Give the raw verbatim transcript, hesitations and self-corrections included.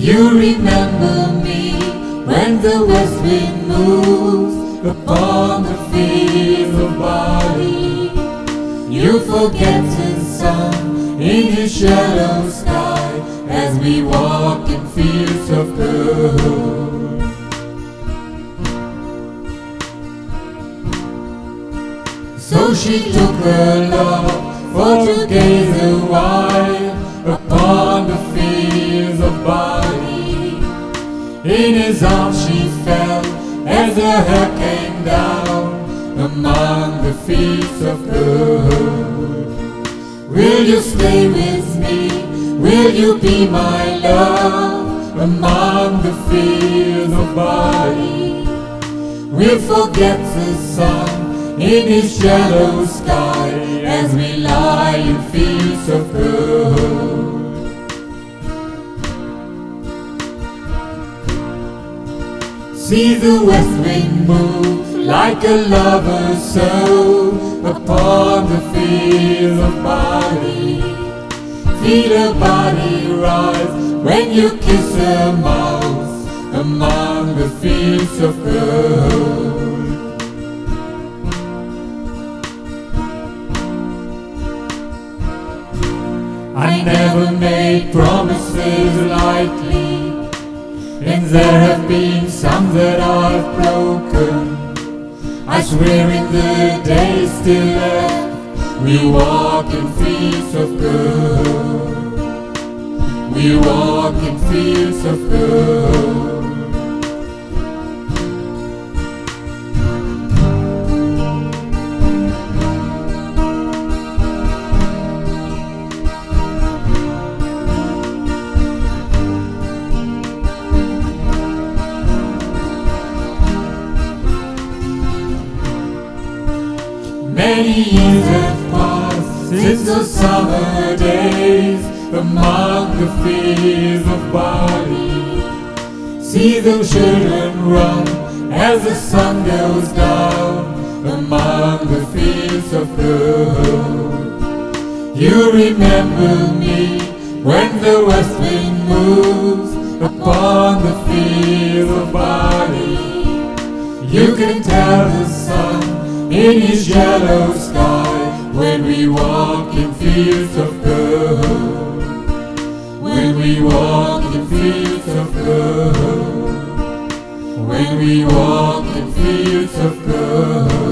You remember me when the west wind moves upon the fields of barley. You forget the sun in his shallow sky as we walk in fields of gold. So she took her love for to gaze a while upon the fields of barley. In his arms she fell as the hair came down among the fields of gold. Will you stay with me? Will you be my love among the fields of barley? We'll forget the sun in his shallow sky as we lie in fields of gold. See the west wind move like a lover's soul upon the fields of barley. Feel her body rise when you kiss her mouth among the fields of gold. I never made promises lightly, and there have been some that I've broken. I swear in the days still left, we walk in fields of gold. We walk in fields of gold. Many years have passed since the summer days among the fields of barley. See the children run as the sun goes down among the fields of gold. You remember me when the west wind moves upon the fields of barley. You can tell the sun in his yellow sky when we walk in fields of gold. When we walk in fields of gold. When we walk in fields of gold.